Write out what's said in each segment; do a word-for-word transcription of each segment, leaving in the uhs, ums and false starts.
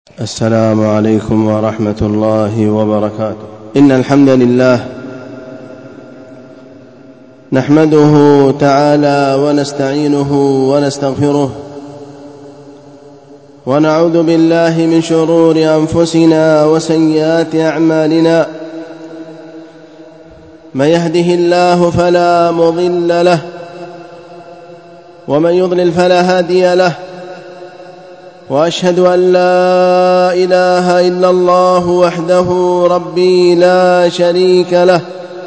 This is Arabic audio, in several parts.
السلام عليكم ورحمة الله وبركاته. إن الحمد لله نحمده تعالى ونستعينه ونستغفره، ونعوذ بالله من شرور أنفسنا وسيئات أعمالنا. من يهده الله فلا مضل له، ومن يضلل فلا هادي له. وأشهد أن لا إله إلا الله وحده ربي لا شريك له،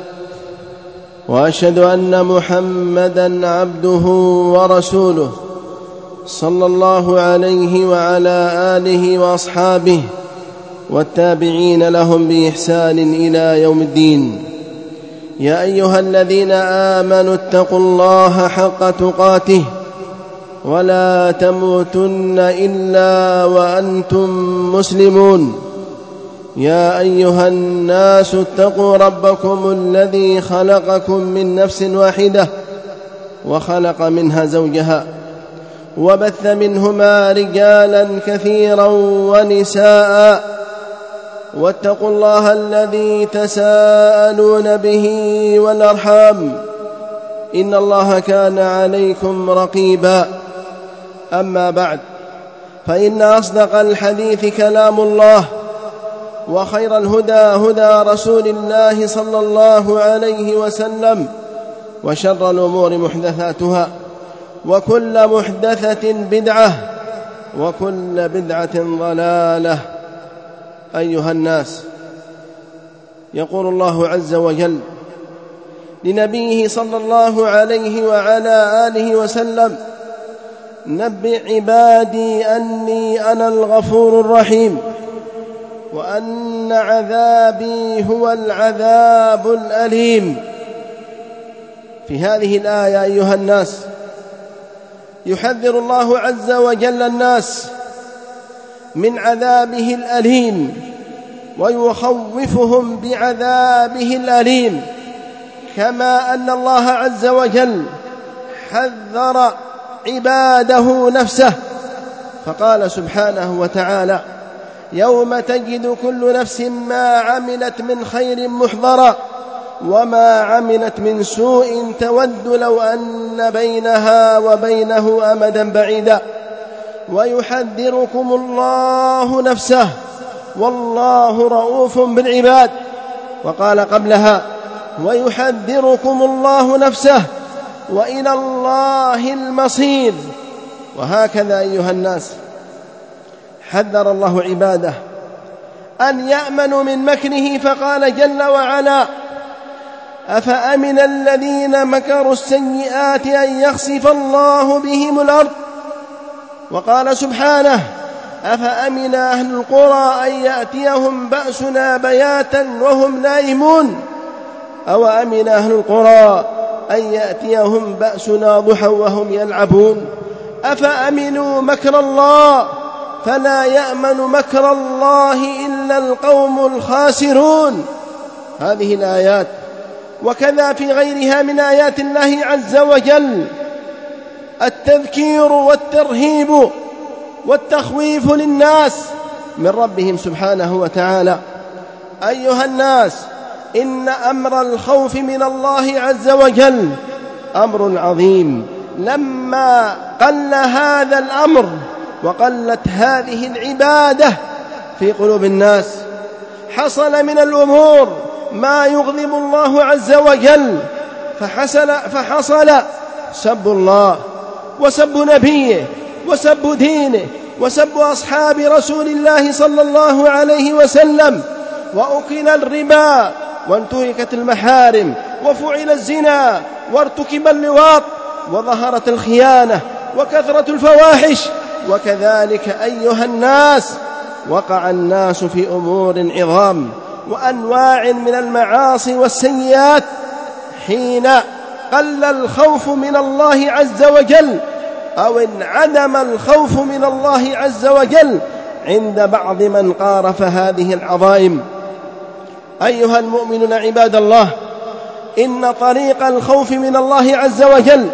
وأشهد أن محمدًا عبده ورسوله صلى الله عليه وعلى آله وأصحابه والتابعين لهم بإحسان إلى يوم الدين. يا أيها الذين آمنوا اتقوا الله حق تقاته ولا تموتن إلا وأنتم مسلمون. يا أيها الناس اتقوا ربكم الذي خلقكم من نفس واحدة، وخلق منها زوجها، وبث منهما رجالا كثيرا ونساء. واتقوا الله الذي تساءلون به والأرحام، إن الله كان عليكم رقيبا. أما بعد، فإن أصدق الحديث كلام الله، وخير الهدى هدى رسول الله صلى الله عليه وسلم، وشر الأمور محدثاتها، وكل محدثة بدعة، وكل بدعة ضلالة. أيها الناس، يقول الله عز وجل لنبيه صلى الله عليه وعلى آله وسلم: نبئ عبادي أني أنا الغفور الرحيم، وأن عذابي هو العذاب الأليم. في هذه الآية أيها الناس يحذر الله عز وجل الناس من عذابه الأليم، ويخوفهم بعذابه الأليم، كما أن الله عز وجل حذر عباده نفسه، فقال سبحانه وتعالى: يوم تجد كل نفس ما عملت من خير محضرا، وما عملت من سوء تود لو أن بينها وبينه أمدا بعيدا، ويحذركم الله نفسه والله رؤوف بالعباد. وقال قبلها: ويحذركم الله نفسه وإلى الله المصير. وهكذا أيها الناس حذر الله عباده أن يأمنوا من مكره، فقال جل وعلا: أفأمن الذين مكروا السيئات أن يخسف الله بهم الأرض. وقال سبحانه: أفأمن أهل القرى أن يأتيهم بأسنا بياتا وهم نائمون، أو أمن أهل القرى أن يأتيهم بأسنا ضحى وهم يلعبون. أفأمنوا مكر الله فلا يأمن مكر الله إلا القوم الخاسرون. هذه الآيات وكذا في غيرها من آيات الله عز وجل التذكير والترهيب والتخويف للناس من ربهم سبحانه وتعالى. أيها الناس، إن أمر الخوف من الله عز وجل أمر عظيم. لما قل هذا الأمر وقلت هذه العبادة في قلوب الناس، حصل من الأمور ما يغضب الله عز وجل، فحصل, فحصل سب الله وسب نبيه وسب دينه وسب أصحاب رسول الله صلى الله عليه وسلم، وأكل الربا وانتهكت المحارم، وفعل الزنا وارتكب اللواط، وظهرت الخيانة وكثرة الفواحش. وكذلك أيها الناس وقع الناس في أمور عظام وأنواع من المعاصي والسيئات حين قل الخوف من الله عز وجل، أو انعدم الخوف من الله عز وجل عند بعض من قارف هذه العظائم. أيها المؤمنون عباد الله، إن طريق الخوف من الله عز وجل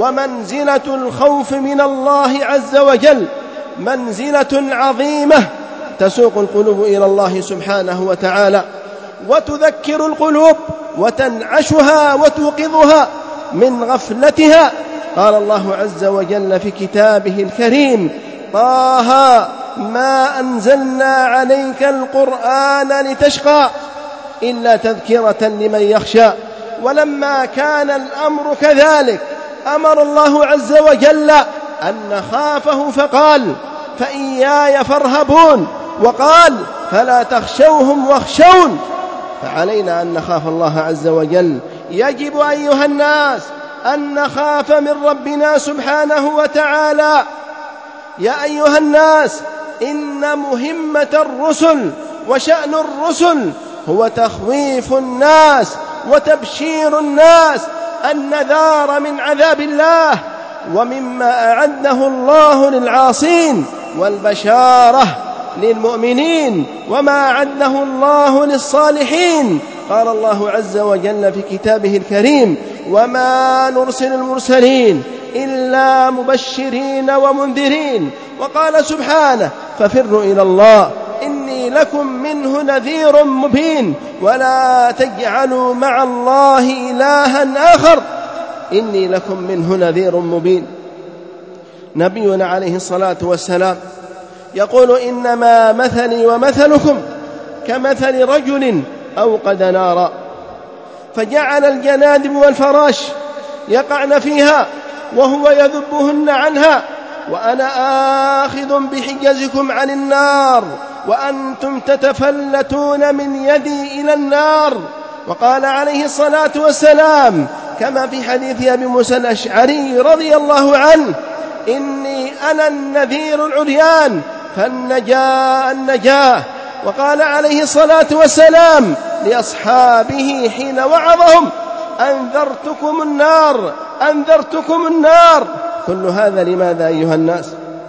ومنزلة الخوف من الله عز وجل منزلة عظيمة تسوق القلوب إلى الله سبحانه وتعالى، وتذكر القلوب وتنعشها وتوقظها من غفلتها. قال الله عز وجل في كتابه الكريم: طه ما أنزلنا عليك القرآن لتشقى إلا تذكرة لمن يخشى. ولما كان الأمر كذلك أمر الله عز وجل أن نخافه فقال: فإياي فارهبون، وقال: فلا تخشوهم واخشون. فعلينا أن نخاف الله عز وجل. يجب أيها الناس أن نخاف من ربنا سبحانه وتعالى. يا أيها الناس، إن مهمة الرسل وشأن الرسل هو تخويف الناس وتبشير الناس النذار من عذاب الله ومما أعده الله للعاصين، والبشارة للمؤمنين وما أعده الله للصالحين. قال الله عز وجل في كتابه الكريم: وما نرسل المرسلين إلا مبشرين ومنذرين. وقال سبحانه: ففروا إلى الله إني لكم منه نذير مبين، ولا تجعلوا مع الله إلها آخر إني لكم منه نذير مبين. نبينا عليه الصلاة والسلام يقول: إنما مثلي ومثلكم كمثل رجل أوقد نارا فجعل الجنادب والفراش يقعن فيها وهو يذبهن عنها، وأنا آخذ بحجزكم عن النار وأنتم تتفلتون من يدي إلى النار. وقال عليه الصلاة والسلام كما في حديث أبي موسى الأشعري رضي الله عنه: إني أنا النذير العريان فالنجاة النجاة. وقال عليه الصلاة والسلام لأصحابه حين وعظهم: أنذرتكم النار أنذرتكم النار. كل هذا لماذا أيها الناس؟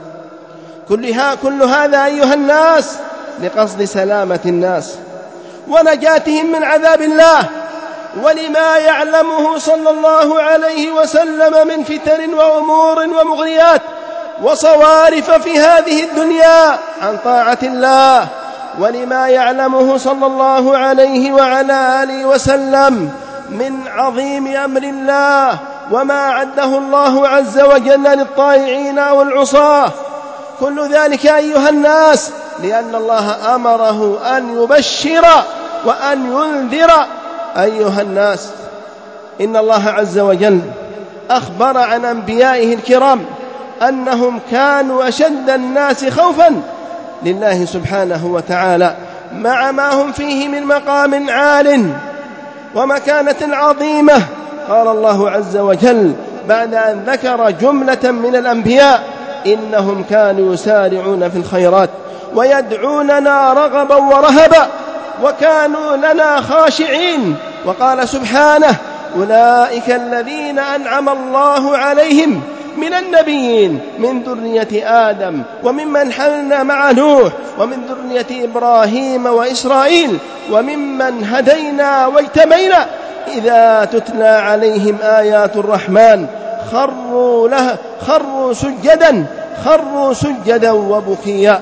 كلها كل هذا أيها الناس لقصد سلامة الناس ونجاتهم من عذاب الله، ولما يعلمه صلى الله عليه وسلم من فتن وأمور ومغريات وصوارف في هذه الدنيا عن طاعة الله، ولما يعلمه صلى الله عليه وعلى آله وسلم من عظيم أمر الله وما عده الله عز وجل للطائعين والعصاة. كل ذلك أيها الناس لأن الله أمره أن يبشر وأن ينذر. أيها الناس، إن الله عز وجل أخبر عن أنبيائه الكرام أنهم كانوا أشد الناس خوفا لله سبحانه وتعالى، مع ما هم فيه من مقام عال ومكانة عظيمة. قال الله عز وجل بعد أن ذكر جملة من الأنبياء: إنهم كانوا يسارعون في الخيرات ويدعوننا رغبا ورهبا وكانوا لنا خاشعين. وقال سبحانه: أولئك الذين أنعم الله عليهم من النبيين من ذرية آدم وممن حملنا مع نوح ومن ذرية إبراهيم وإسرائيل وممن هدينا واجتبينا إذا تتلى عليهم آيات الرحمن خروا لها خروا سجدا خروا سجدا وبكيا.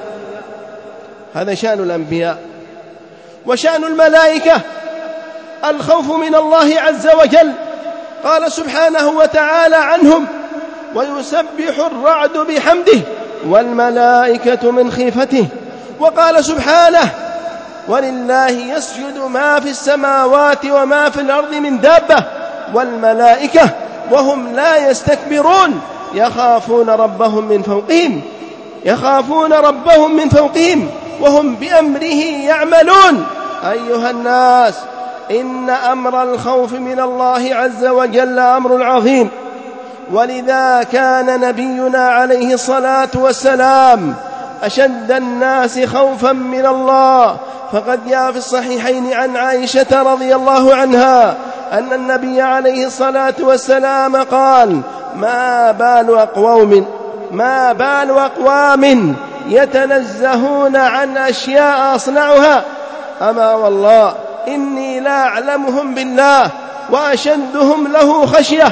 هذا شأن الأنبياء. وشأن الملائكة الخوف من الله عز وجل. قال سبحانه وتعالى عنهم: ويسبح الرعد بحمده والملائكة من خيفته. وقال سبحانه: ولله يسجد ما في السماوات وما في الأرض من دابة والملائكة وهم لا يستكبرون يخافون ربهم من فوقهم يخافون ربهم من فوقهم وهم بأمره يعملون. أيها الناس، إن أمر الخوف من الله عز وجل أمر عظيم، ولذا كان نبينا عليه الصلاة والسلام أشد الناس خوفا من الله. فقد جاء في الصحيحين عن عائشة رضي الله عنها أن النبي عليه الصلاة والسلام قال: ما بال أقوام ما بال أقوام يتنزهون عن أشياء أصنعها، أما والله إني لا أعلمهم بالله وأشدهم له خشية.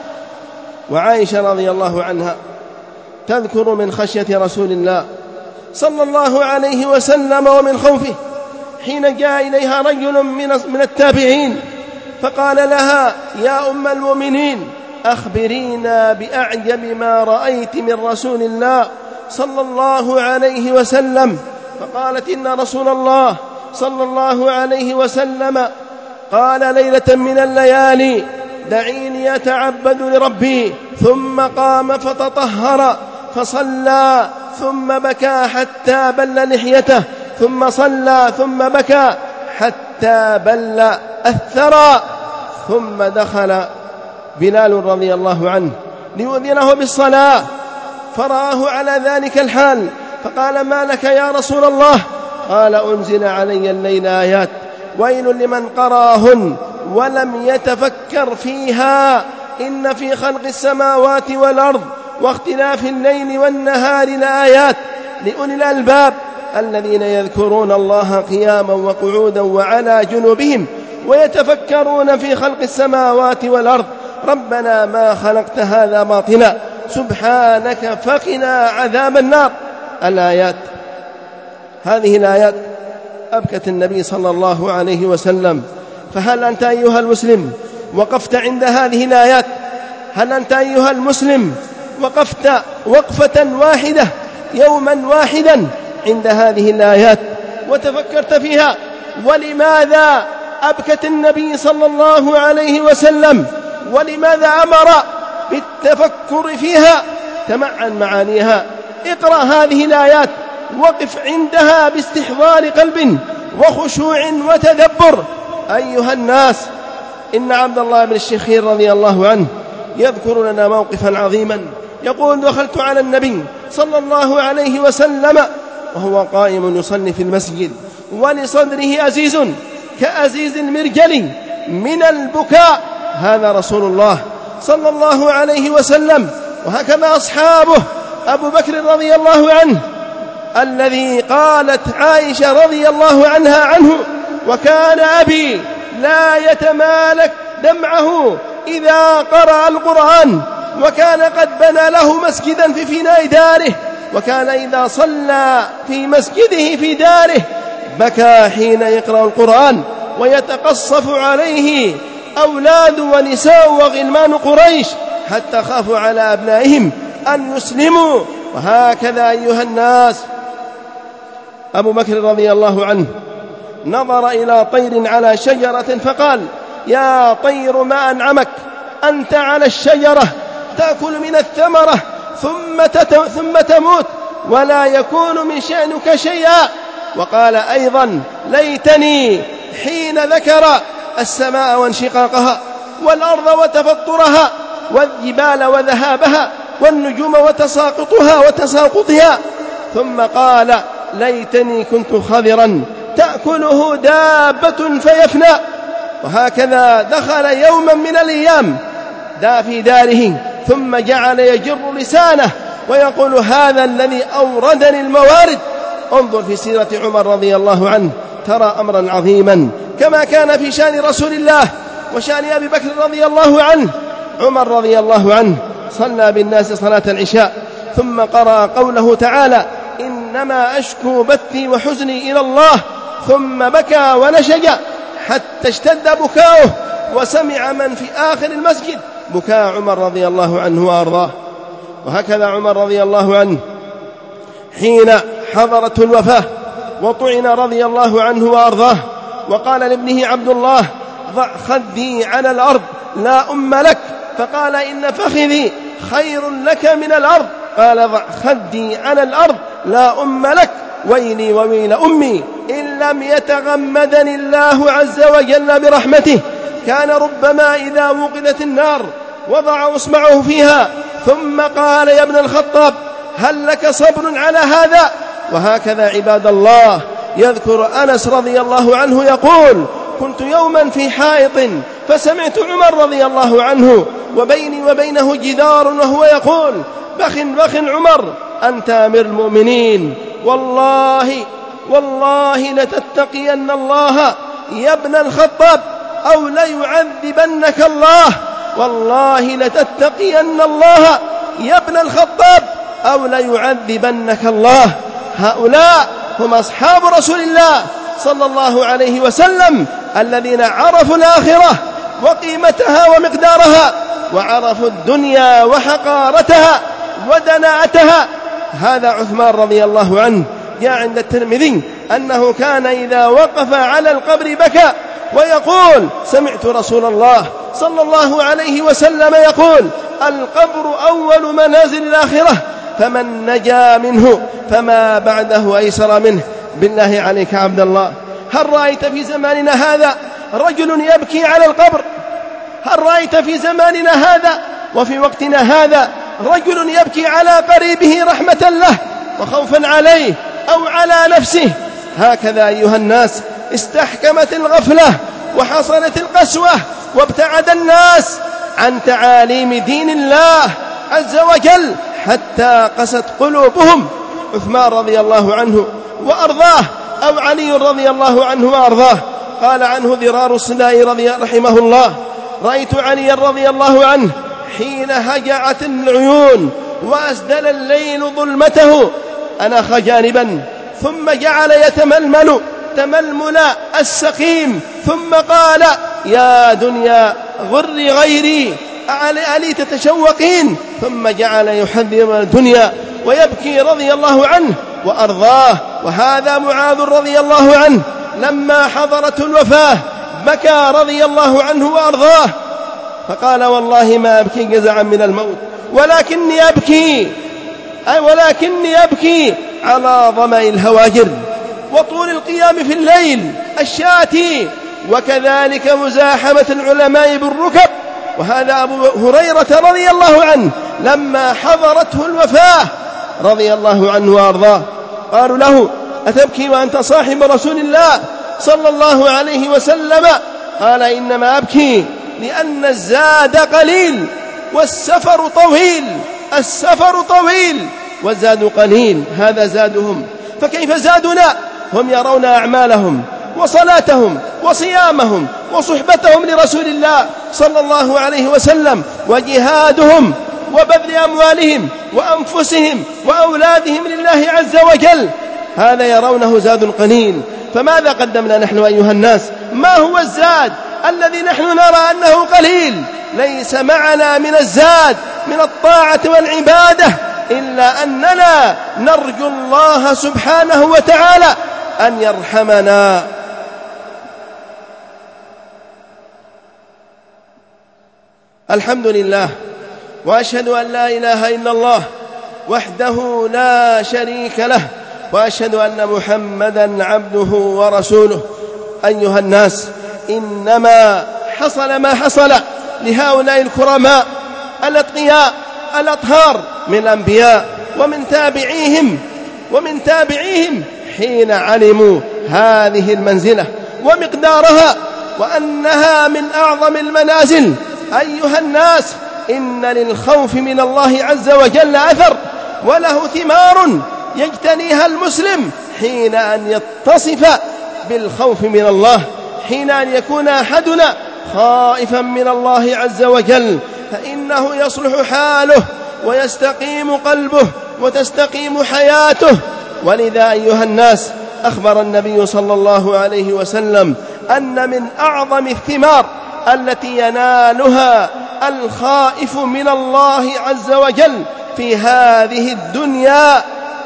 وعائشة رضي الله عنها تذكر من خشية رسول الله صلى الله عليه وسلم ومن خوفه حين جاء إليها رجل من التابعين فقال لها: يا أم المؤمنين، أخبرينا بأعجب ما رأيت من رسول الله صلى الله عليه وسلم. فقالت: إن رسول الله صلى الله عليه وسلم قال ليلة من الليالي: دعيني أتعبد لربي، ثم قام فتطهر فصلى ثم بكى حتى بل لحيته، ثم صلى ثم بكى حتى بل الثرى، ثم دخل بلال رضي الله عنه ليؤذنه بالصلاة فرآه على ذلك الحال فقال: ما لك يا رسول الله؟ قال: أنزل علي الليل آيات ويل لمن قراهن ولم يتفكر فيها، إن في خلق السماوات والأرض واختلاف الليل والنهار لآيات لأولي الألباب الذين يذكرون الله قياما وقعودا وعلى جنوبهم ويتفكرون في خلق السماوات والأرض، ربنا ما خلقت هذا باطلا سبحانك فقنا عذاب النار. الآيات، هذه الآيات أبكت النبي صلى الله عليه وسلم. فهل أنت أيها المسلم وقفت عند هذه الآيات؟ هل أنت أيها المسلم وقفت وقفة واحدة يوما واحدا عند هذه الآيات وتفكرت فيها؟ ولماذا أبكت النبي صلى الله عليه وسلم؟ ولماذا أمر بالتفكر فيها؟ تمعن معانيها، اقرأ هذه الآيات، وقف عندها باستحضار قلب وخشوع وتدبر. أيها الناس، إن عبد الله بن الشخير رضي الله عنه يذكر لنا موقفا عظيما. يقول: دخلت على النبي صلى الله عليه وسلم وهو قائم يصلي في المسجد ولصدره أزيز كأزيز المرجل من البكاء. هذا رسول الله صلى الله عليه وسلم. وهكذا أصحابه: أبو بكر رضي الله عنه الذي قالت عائشة رضي الله عنها عنه: وكان أبي لا يتمالك دمعه إذا قرأ القرآن، وكان قد بنى له مسجدا في فناء داره، وكان إذا صلى في مسجده في داره بكى حين يقرأ القرآن، ويتقصف عليه أولاد ونساء وغلمان قريش حتى خافوا على أبنائهم أن يسلموا. وهكذا أيها الناس، أبو بكر رضي الله عنه نظر إلى طير على شجرة فقال: يا طير ما أنعمك، أنت على الشجرة تأكل من الثمرة ثم, ثم تموت ولا يكون من شأنك شيئا. وقال أيضا: ليتني حين ذكر السماء وانشقاقها والأرض وتفطرها والجبال وذهابها والنجوم وتساقطها وتساقطها، ثم قال: ليتني كنت خضرا تأكله دابة فيفنى. وهكذا دخل يوما من الأيام دا في داره ثم جعل يجر لسانه ويقول: هذا الذي أوردني الموارد. انظر في سيرة عمر رضي الله عنه ترى أمرا عظيما كما كان في شأن رسول الله وشأن أبي بكر رضي الله عنه. عمر رضي الله عنه صلى بالناس صلاة العشاء ثم قرأ قوله تعالى: إنما أشكو بثي وحزني إلى الله، ثم بكى ونشج حتى اشتد بكاؤه وسمع من في آخر المسجد بكاء عمر رضي الله عنه وأرضاه. وهكذا عمر رضي الله عنه حين حضرته الوفاة وطعن رضي الله عنه وأرضاه وقال لابنه عبد الله: ضع خدي على الأرض لا أم لك، فقال: إن فخذي خير لك من الأرض. قال: ضع خدي على الأرض لا أم لك، ويلي وويل أمي إن لم يتغمدني الله عز وجل برحمته. كان ربما إذا وقدت النار وضع أصبعه فيها ثم قال: يا ابن الخطاب، هل لك صبر على هذا؟ وهكذا عباد الله يذكر أنس رضي الله عنه يقول: كنت يوما في حائط فسمعت عمر رضي الله عنه وبيني وبينه جدار وهو يقول: بخ بخ عمر أنت أمير المؤمنين، والله والله لتتقين الله يا ابن الخطاب أو ليعذبنك الله، والله لتتقين الله يا ابن الخطاب أو ليعذبنك الله. هؤلاء هم أصحاب رسول الله صلى الله عليه وسلم الذين عرفوا الآخرة وقيمتها ومقدارها، وعرفوا الدنيا وحقارتها ودناءتها. هذا عثمان رضي الله عنه. جاء عند الترمذي أنه كان إذا وقف على القبر بكى ويقول: سمعت رسول الله صلى الله عليه وسلم يقول: القبر أول منازل الآخرة، فمن نجا منه فما بعده أيسر منه. بالله عليك عبد الله، هل رأيت في زماننا هذا رجل يبكي على القبر؟ هل رأيت في زماننا هذا وفي وقتنا هذا رجل يبكي على قريبه رحمة له وخوفا عليه أو على نفسه؟ هكذا أيها الناس استحكمت الغفلة وحصلت القسوة، وابتعد الناس عن تعاليم دين الله عز وجل حتى قست قلوبهم. عثمان رضي الله عنه وأرضاه، أو علي رضي الله عنه وأرضاه، قال عنه ذرار الصداء رضي رحمه الله: رأيت علي رضي الله عنه حين هجعت العيون وأسدل الليل ظلمته أناخ جانبا، ثم جعل يتململ تململ السقيم، ثم قال: يا دنيا غري غيري ألي تتشوقين؟ ثم جعل يحذر الدنيا ويبكي رضي الله عنه وأرضاه. وهذا معاذ رضي الله عنه لما حضرته الوفاة بكى رضي الله عنه وأرضاه، فقال: والله ما أبكي جزعا من الموت، ولكني أبكي أي ولكني أبكي على ظمأ الهواجر وطول القيام في الليل الشاتي، وكذلك مزاحمة العلماء بالركب. وهذا أبو هريرة رضي الله عنه لما حضرته الوفاة رضي الله عنه وأرضاه قالوا له: أتبكي وأنت صاحب رسول الله صلى الله عليه وسلم؟ قال: إنما أبكي لأن الزاد قليل والسفر طويل. السفر طويل والزاد قليل، هذا زادهم، فكيف زادنا؟ هم يرون أعمالهم وصلاتهم وصيامهم وصحبتهم لرسول الله صلى الله عليه وسلم وجهادهم وبذل أموالهم وأنفسهم وأولادهم لله عز وجل، هذا يرونه زاد قليل. فماذا قدمنا نحن أيها الناس؟ ما هو الزاد الذي نحن نرى أنه قليل؟ ليس معنا من الزاد من الطاعة والعبادة إلا أننا نرجو الله سبحانه وتعالى أن يرحمنا. الحمد لله، وأشهد أن لا إله إلا الله وحده لا شريك له، وأشهد أن محمدا عبده ورسوله. أيها الناس، إنما حصل ما حصل لهؤلاء الكرماء الأتقياء الأطهار من الأنبياء ومن تابعيهم ومن تابعيهم حين علموا هذه المنزلة ومقدارها وأنها من أعظم المنازل. أيها الناس، إن للخوف من الله عز وجل أثر وله ثمار يجتنيها المسلم حين أن يتصف بالخوف من الله، حين أن يكون أحدنا خائفا من الله عز وجل، فإنه يصلح حاله ويستقيم قلبه وتستقيم حياته. ولذا أيها الناس، أخبر النبي صلى الله عليه وسلم أن من أعظم الثمار التي ينالها الخائف من الله عز وجل في هذه الدنيا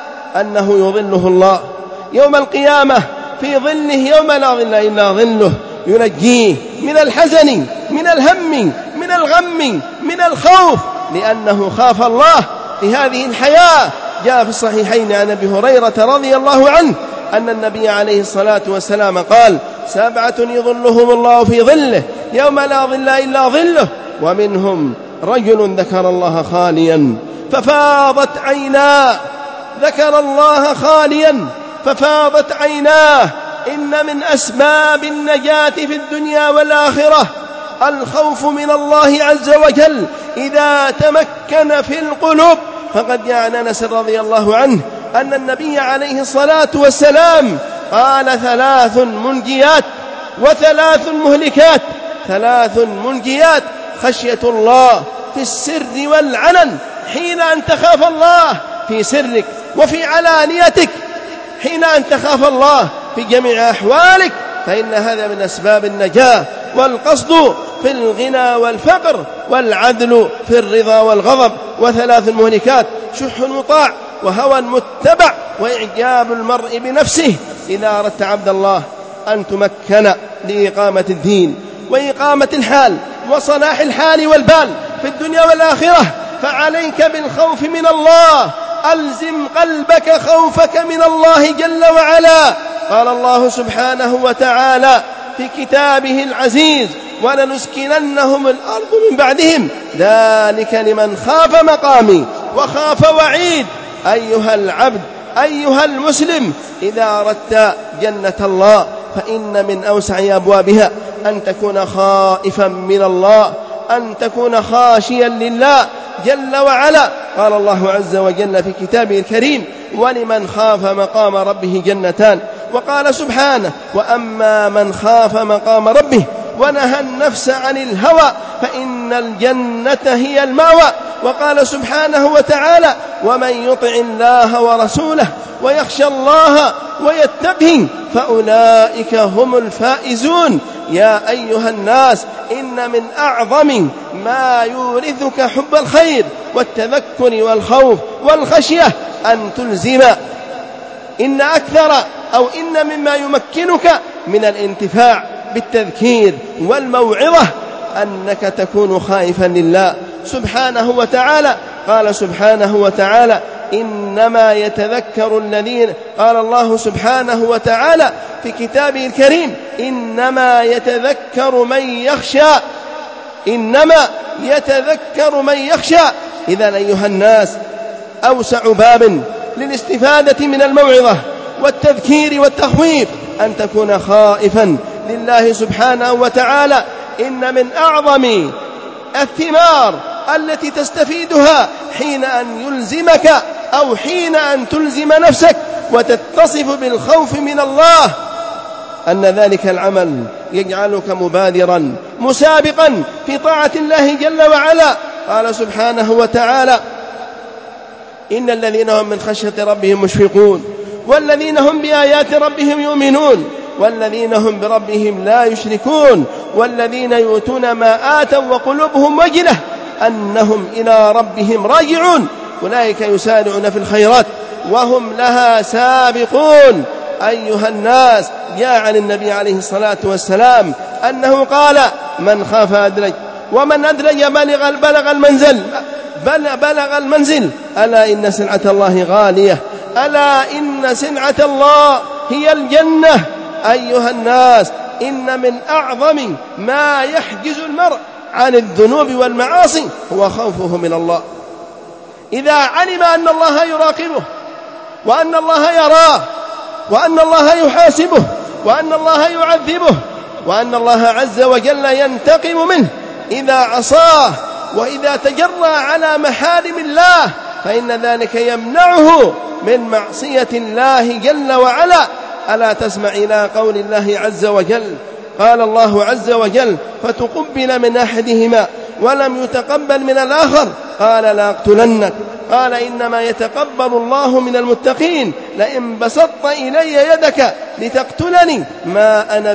أنه يظله الله يوم القيامة في ظله يوم لا ظل إلا ظله، ينجيه من الحزن، من الهم، من الغم، من الخوف، لأنه خاف الله في هذه الحياة. جاء في الصحيحين عن أبي هريرة رضي الله عنه أن النبي عليه الصلاة والسلام قال: سبعة يظلهم الله في ظله يوم لا ظل إلا ظله، ومنهم رجل ذكر الله خاليا ففاضت عيناه، ذكر الله خاليا ففاضت عيناه. إن من أسباب النجاة في الدنيا والآخرة الخوف من الله عز وجل إذا تمكن في القلوب. فقد جاء عن أنس رضي الله عنه أن النبي عليه الصلاة والسلام قال: ثلاث منجيات وثلاث مهلكات. ثلاث منجيات: خشية الله في السر والعلن، حين أن تخاف الله في سرك وفي علانيتك حين أن تخاف الله في جميع أحوالك، فإن هذا من أسباب النجاة. والقصد في الغنى والفقر، والعدل في الرضا والغضب. وثلاث مهلكات: شح مطاع، وهوى متبع، وإعجاب المرء بنفسه. إذا أردت عبد الله أن تمكن لإقامة الدين وإقامة الحال وصلاح الحال والبال في الدنيا والآخرة، فعليك بالخوف من الله. ألزم قلبك خوفك من الله جل وعلا. قال الله سبحانه وتعالى في كتابه العزيز: ولنسكننهم الأرض من بعدهم ذلك لمن خاف مقامي وخاف وعيد. أيها العبد، أيها المسلم، إذا أردت جنة الله فإن من أوسع أبوابها أن تكون خائفا من الله، أن تكون خاشيا لله جل وعلا. قال الله عز وجل في كتابه الكريم: ولمن خاف مقام ربه جنتان. وقال سبحانه: وأما من خاف مقام ربه ونهى النفس عن الهوى فإن الجنة هي المأوى. وقال سبحانه وتعالى: ومن يطع الله ورسوله ويخشى الله ويتقه فأولئك هم الفائزون. يا أيها الناس، إن من أعظم ما يورثك حب الخير والتذكر والخوف والخشية أن تلزم إن أكثر أو إن مما يمكنك من الانتفاع بالتذكير والموعظة أنك تكون خائفا لله سبحانه وتعالى. قال سبحانه وتعالى: إنما يتذكر الذين قال الله سبحانه وتعالى في كتابه الكريم: إنما يتذكر من يخشى. إنما يتذكر من يخشى. إذن أيها الناس، أوسع باب للاستفادة من الموعظة والتذكير والتخويف أن تكون خائفا لله سبحانه وتعالى. إن من أعظم الثمار التي تستفيدها حين أن يلزمك أو حين أن تلزم نفسك وتتصف بالخوف من الله أن ذلك العمل يجعلك مبادرا مسابقا في طاعة الله جل وعلا. قال سبحانه وتعالى: إن الذين هم من خشية ربهم مشفقون والذين هم بآيات ربهم يؤمنون والذين هم بربهم لا يشركون والذين يؤتون ما آتوا وقلوبهم وجلة أنهم إلى ربهم راجعون أولئك يسارعون في الخيرات وهم لها سابقون. أيها الناس، جاء عن النبي عليه الصلاة والسلام أنه قال: من خاف أدرج، ومن أدرج بلغ, بلغ المنزل بل بلغ المنزل. ألا إن سلعة الله غالية، ألا إن سلعة الله هي الجنة. أيها الناس، إن من أعظم ما يحجز المرء عن الذنوب والمعاصي هو خوفه من الله. إذا علم أن الله يراقبه وأن الله يراه وأن الله يحاسبه وأن الله يعذبه وأن الله عز وجل ينتقم منه إذا عصاه وإذا تجرى على محارم الله، فإن ذلك يمنعه من معصية الله جل وعلا. ألا تسمع إلى قول الله عز وجل؟ قال الله عز وجل: فتقبل من أحدهما ولم يتقبل من الآخر قال لأقتلنك. قال: إنما يتقبل الله من المتقين. لئن بسطت إلي يدك لتقتلني ما أنا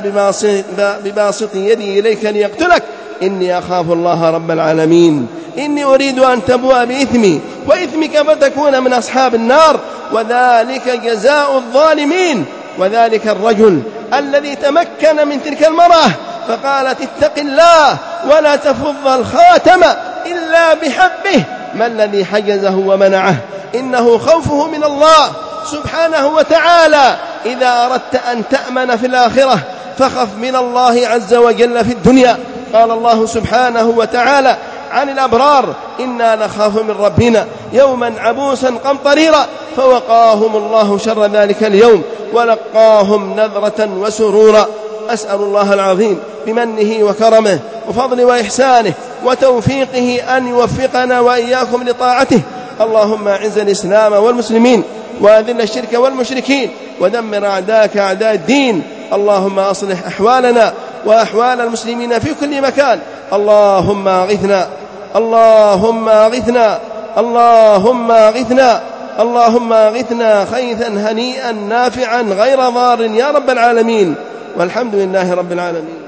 بباسط يدي إليك ليقتلك إني أخاف الله رب العالمين. إني أريد أن تبوء بإثمي وإثمك فتكون من أصحاب النار وذلك جزاء الظالمين. وذلك الرجل الذي تمكن من تلك المرأة فقالت: اتق الله ولا تفض الخاتم إلا بحبه. ما الذي حجزه ومنعه؟ إنه خوفه من الله سبحانه وتعالى. إذا أردت أن تأمن في الآخرة فخف من الله عز وجل في الدنيا. قال الله سبحانه وتعالى عن الأبرار: إنا نخاف من ربنا يوما عبوسا قمطريرا فوقاهم الله شر ذلك اليوم ولقاهم نذرة وسرورا. أسأل الله العظيم بمنه وكرمه وفضل وإحسانه وتوفيقه أن يوفقنا وإياكم لطاعته. اللهم أعز الإسلام والمسلمين وأذل الشرك والمشركين ودمر أعداءك أعداء الدين. اللهم أصلح أحوالنا وأحوال المسلمين في كل مكان. اللهم أغثنا اللهم أغثنا اللهم أغثنا اللهم أغثنا غيثا هنيئا نافعا غير ضار يا رب العالمين، والحمد لله رب العالمين.